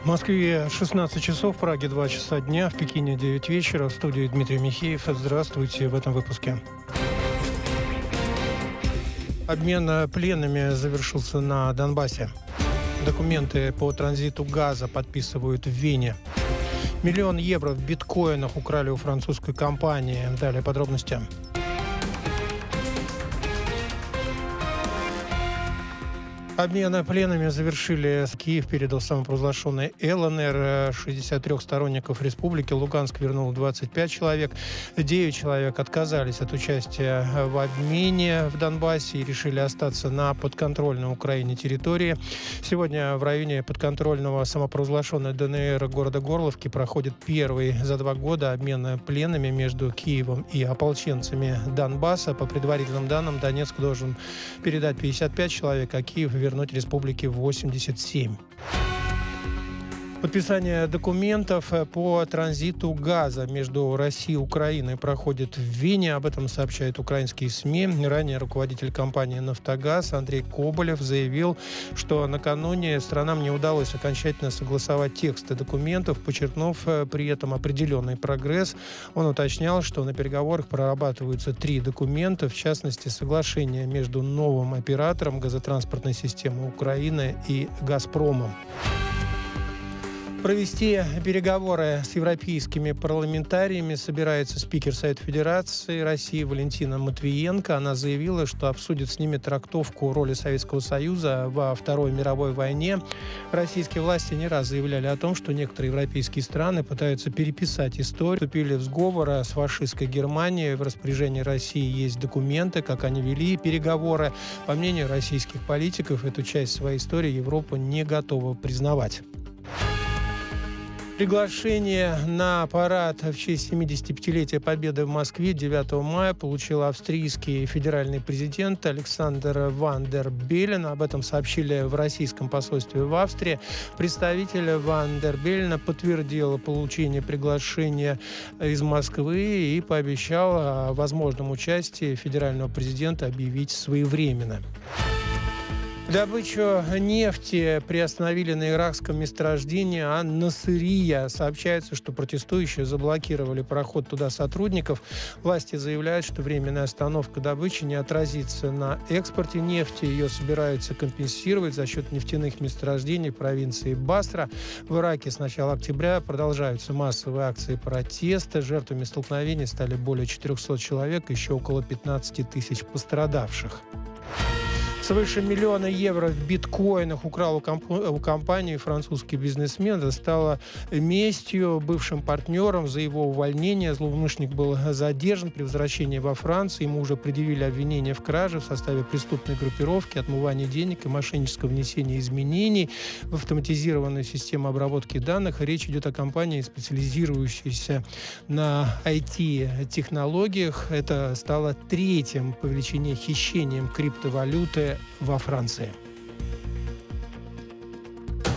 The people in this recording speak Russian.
В Москве 16 часов, в Праге 2 часа дня, в Пекине 9 вечера. В студии Дмитрий Михеев. Здравствуйте в этом выпуске. Обмен пленными завершился на Донбассе. Документы по транзиту газа подписывают в Вене. 1 000 000 евро в биткоинах украли у французской компании. Далее подробности. Обмен пленами завершили. Киев передал самопровозглашенный ЛНР. 63 сторонников республики Луганск вернул 25 человек. 9 человек отказались от участия в обмене в Донбассе и решили остаться на подконтрольной Украине территории. Сегодня в районе подконтрольного самопровозглашенной ДНР города Горловки проходит первый за 2 года обмен пленами между Киевом и ополченцами Донбасса. По предварительным данным, Донецк должен передать 55 человек, а Киев вернуть республике 87. Подписание документов по транзиту газа между Россией и Украиной проходит в Вене. Об этом сообщают украинские СМИ. Ранее руководитель компании «Нафтогаз» Андрей Коболев заявил, что накануне странам не удалось окончательно согласовать тексты документов, подчеркнув при этом определенный прогресс. Он уточнял, что на переговорах прорабатываются 3 документа, в частности, соглашение между новым оператором газотранспортной системы Украины и «Газпромом». Провести переговоры с европейскими парламентариями собирается спикер Совета Федерации России Валентина Матвиенко. Она заявила, что обсудит с ними трактовку роли Советского Союза во Второй мировой войне. Российские власти не раз заявляли о том, что некоторые европейские страны пытаются переписать историю. Вступили в сговор с фашистской Германией. В распоряжении России есть документы, как они вели переговоры. По мнению российских политиков, эту часть своей истории Европа не готова признавать. Приглашение на парад в честь 75-летия Победы в Москве 9 мая получил австрийский федеральный президент Александр Ван дер Беллен. Об этом сообщили в российском посольстве в Австрии. Представитель Ван дер Беллена подтвердил получение приглашения из Москвы и пообещал о возможном участии федерального президента объявить своевременно. Добычу нефти приостановили на иракском месторождении Ан-Насырия. Сообщается, что протестующие заблокировали проход туда сотрудников. Власти заявляют, что временная остановка добычи не отразится на экспорте нефти. Ее собираются компенсировать за счет нефтяных месторождений провинции Басра. В Ираке с начала октября продолжаются массовые акции протеста. Жертвами столкновений стали более 400 человек, еще около 15 тысяч пострадавших. Свыше 1 000 000 евро в биткоинах украл у компании французский бизнесмен. Это стало местью бывшим партнерам за его увольнение. Злоумышленник был задержан при возвращении во Францию. Ему уже предъявили обвинение в краже в составе преступной группировки, отмывании денег и мошеннического внесения изменений в автоматизированную систему обработки данных. Речь идет о компании, специализирующейся на IT-технологиях. Это стало 3-м по величине хищением криптовалюты во Франции.